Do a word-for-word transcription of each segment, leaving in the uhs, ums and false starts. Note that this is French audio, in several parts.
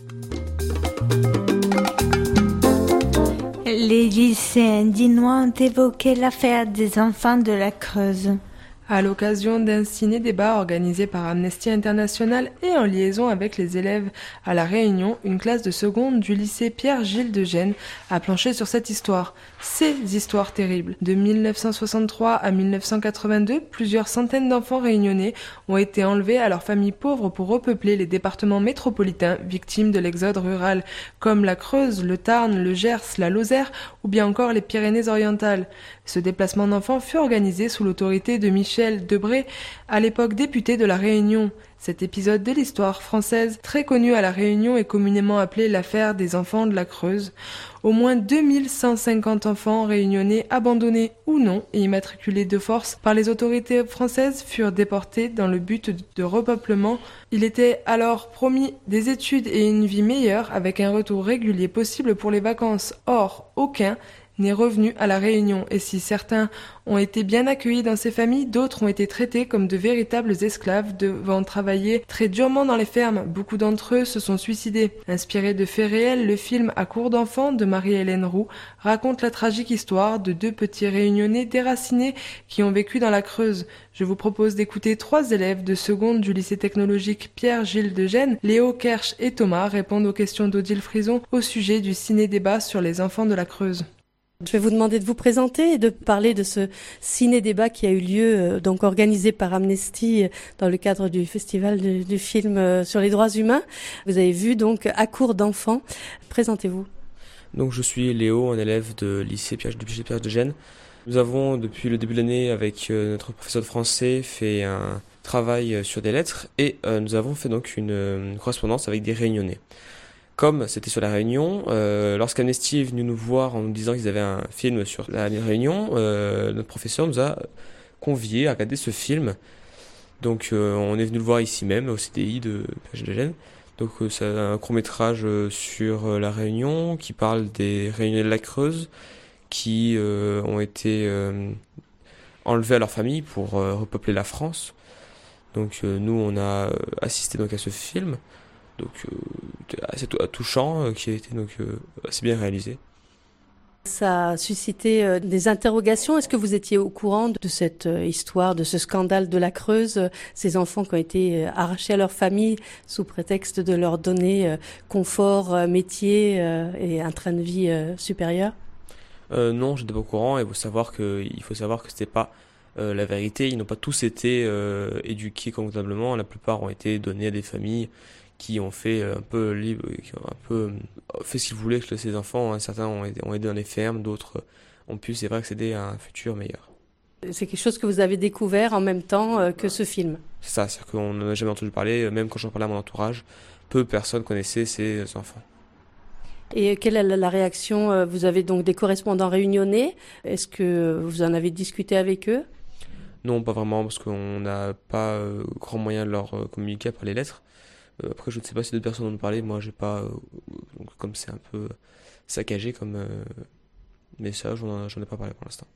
Les lycéens dinois ont évoqué l'affaire des enfants de la Creuse. À l'occasion d'un ciné-débat organisé par Amnesty International et en liaison avec les élèves à La Réunion, une classe de seconde du lycée Pierre-Gilles de Gênes a planché sur cette histoire. Ces histoires terribles. De mille neuf cent soixante-trois à mille neuf cent quatre-vingt-deux, plusieurs centaines d'enfants réunionnais ont été enlevés à leurs familles pauvres pour repeupler les départements métropolitains victimes de l'exode rural, comme la Creuse, le Tarn, le Gers, la Lozère ou bien encore les Pyrénées-Orientales. Ce déplacement d'enfants fut organisé sous l'autorité de Michel Debré, à l'époque député de La Réunion. Cet épisode de l'histoire française, très connu à La Réunion, est communément appelé l'affaire des enfants de la Creuse. Au moins deux mille cent cinquante enfants réunionnais, abandonnés ou non et immatriculés de force par les autorités françaises, furent déportés dans le but de repeuplement. Il était alors promis des études et une vie meilleure avec un retour régulier possible pour les vacances. Or, aucun n'est revenu à La Réunion, et si certains ont été bien accueillis dans ces familles, d'autres ont été traités comme de véritables esclaves devant travailler très durement dans les fermes. Beaucoup d'entre eux se sont suicidés. Inspiré de faits réels, le film À court d'enfants de Marie-Hélène Roux raconte la tragique histoire de deux petits réunionnais déracinés qui ont vécu dans la Creuse. Je vous propose d'écouter trois élèves de seconde du lycée technologique Pierre-Gilles de Gênes. Léo, Kersh et Thomas répondent aux questions d'Odile Frison au sujet du ciné-débat sur les enfants de la Creuse. Je vais vous demander de vous présenter et de parler de ce ciné-débat qui a eu lieu, euh, donc organisé par Amnesty dans le cadre du festival du, du film euh, sur les droits humains. Vous avez vu donc À court d'enfants. Présentez-vous. Donc je suis Léo, un élève de lycée Pierre, du lycée Pierre de Gênes. Nous avons depuis le début de l'année avec euh, notre professeur de français fait un travail sur des lettres et euh, nous avons fait donc une, une correspondance avec des Réunionnais. Comme c'était sur la Réunion, euh, lorsqu'Amnesty est venu nous voir en nous disant qu'ils avaient un film sur la Réunion, euh, notre professeur nous a conviés à regarder ce film. Donc euh, on est venu le voir ici même, au C D I de Pierre de Gênes. Donc euh, c'est un court-métrage euh, sur euh, la Réunion qui parle des Réunionnais de la Creuse qui euh, ont été euh, enlevés à leur famille pour euh, repeupler la France. Donc euh, nous on a assisté donc à ce film. Donc euh, assez touchant, euh, qui a été donc euh, assez bien réalisé. Ça a suscité euh, des interrogations. Est-ce que vous étiez au courant de cette euh, histoire, de ce scandale de la Creuse, euh, ces enfants qui ont été euh, arrachés à leur famille sous prétexte de leur donner euh, confort, euh, métier euh, et un train de vie euh, supérieur? euh, Non, je n'étais pas au courant. Et il faut savoir que il faut savoir que c'était pas euh, la vérité. Ils n'ont pas tous été euh, éduqués convenablement. La plupart ont été donnés à des familles qui ont fait un peu libre, qui ont un peu fait ce qu'ils voulaient avec ces enfants. Certains ont aidé, ont aidé dans les fermes, d'autres ont pu, c'est vrai, accéder à un futur meilleur. C'est quelque chose que vous avez découvert en même temps que ce film? C'est ça, c'est-à-dire qu'on n'en a jamais entendu parler, même quand j'en parlais à mon entourage, peu de personnes connaissaient ces enfants. Et quelle est la réaction? Vous avez donc des correspondants réunionnais. Est-ce que vous en avez discuté avec eux? Non, pas vraiment, parce qu'on n'a pas euh, grand moyen de leur euh, communiquer par les lettres. Euh, après, je ne sais pas si d'autres personnes en ont parlé. Moi, j'ai pas. Euh, donc, comme c'est un peu saccagé comme euh, message, j'en, j'en ai pas parlé pour l'instant.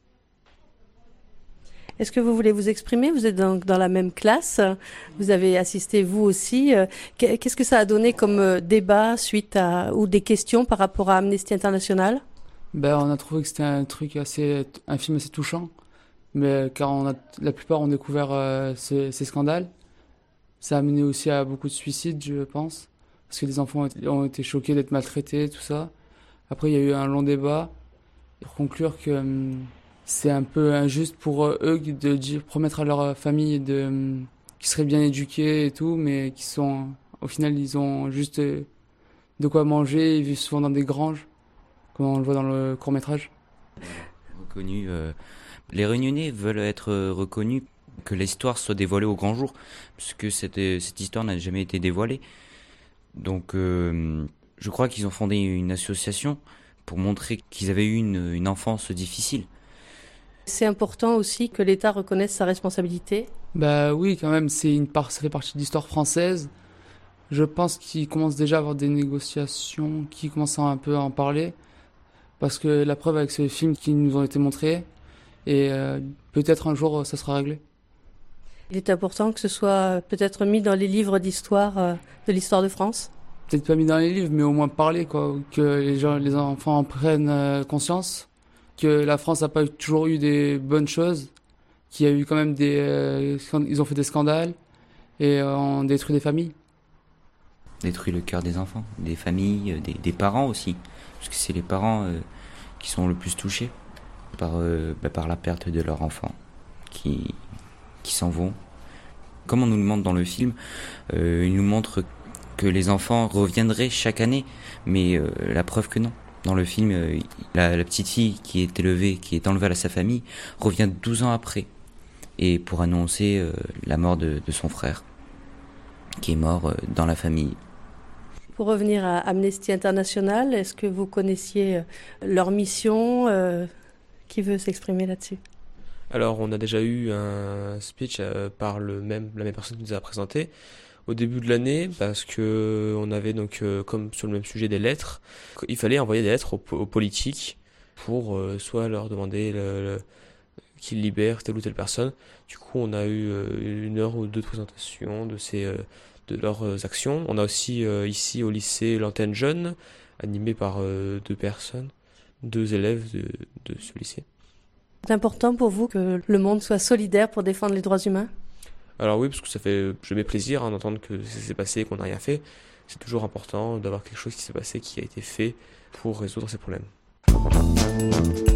Est-ce que vous voulez vous exprimer? Vous êtes donc dans la même classe. Vous avez assisté vous aussi. Qu'est-ce que ça a donné comme débat suite à ou des questions par rapport à Amnesty International? Ben, on a trouvé que c'était un truc assez, un film assez touchant. Mais car on a, la plupart ont découvert euh, ces, ces scandales. Ça a mené aussi à beaucoup de suicides, je pense, parce que les enfants ont été choqués d'être maltraités, tout ça. Après, il y a eu un long débat pour conclure que hum, c'est un peu injuste pour eux de dire, promettre à leur famille de, hum, qu'ils seraient bien éduqués et tout, mais qui sont, au final, ils ont juste de quoi manger, ils vivent souvent dans des granges, comme on le voit dans le court-métrage. Reconnu, euh, les Réunionnais veulent être reconnus, que l'histoire soit dévoilée au grand jour, puisque cette, cette histoire n'a jamais été dévoilée. Donc euh, je crois qu'ils ont fondé une association pour montrer qu'ils avaient eu une, une enfance difficile. C'est important aussi que l'État reconnaisse sa responsabilité. Bah oui, quand même, c'est une part, ça fait partie de l'histoire française. Je pense qu'ils commencent déjà à avoir des négociations, qui commencent à un peu à en parler, parce que la preuve avec ce film qui nous ont été montrés, et euh, peut-être un jour ça sera réglé. Il est important que ce soit peut-être mis dans les livres d'histoire, euh, de l'histoire de France. peut-être pas mis dans les livres, mais au moins parler, quoi, que les gens, les enfants en prennent euh, conscience, que la France n'a pas toujours eu des bonnes choses, qu'il y a eu quand même des, euh, ils ont fait des scandales et euh, ont détruit des familles. Détruit le cœur des enfants, des familles, des, des parents aussi, parce que c'est les parents euh, qui sont le plus touchés par euh, bah, par la perte de leurs enfants, qui qui s'en vont. Comme on nous le montre dans le film, euh, il nous montre que les enfants reviendraient chaque année, mais euh, la preuve que non. Dans le film, euh, la, la petite fille qui est élevée, qui est enlevée à sa famille, revient douze ans après, et pour annoncer euh, la mort de, de son frère, qui est mort euh, dans la famille. Pour revenir à Amnesty International, est-ce que vous connaissiez leur mission euh, Qui veut s'exprimer là-dessus? Alors, on a déjà eu un speech euh, par le même, la même personne qui nous a présenté au début de l'année, parce que on avait donc, euh, comme sur le même sujet, des lettres. Il fallait envoyer des lettres aux, aux politiques pour euh, soit leur demander le, le, qu'ils libèrent telle ou telle personne. Du coup, on a eu euh, une heure ou deux de présentation de ces, euh, de leurs actions. On a aussi euh, ici au lycée l'antenne jeune, animée par euh, deux personnes, deux élèves de, de ce lycée. C'est important pour vous que le monde soit solidaire pour défendre les droits humains? Alors oui, parce que ça fait jamais plaisir hein, d'entendre que ça s'est passé et qu'on n'a rien fait. C'est toujours important d'avoir quelque chose qui s'est passé, qui a été fait pour résoudre ces problèmes.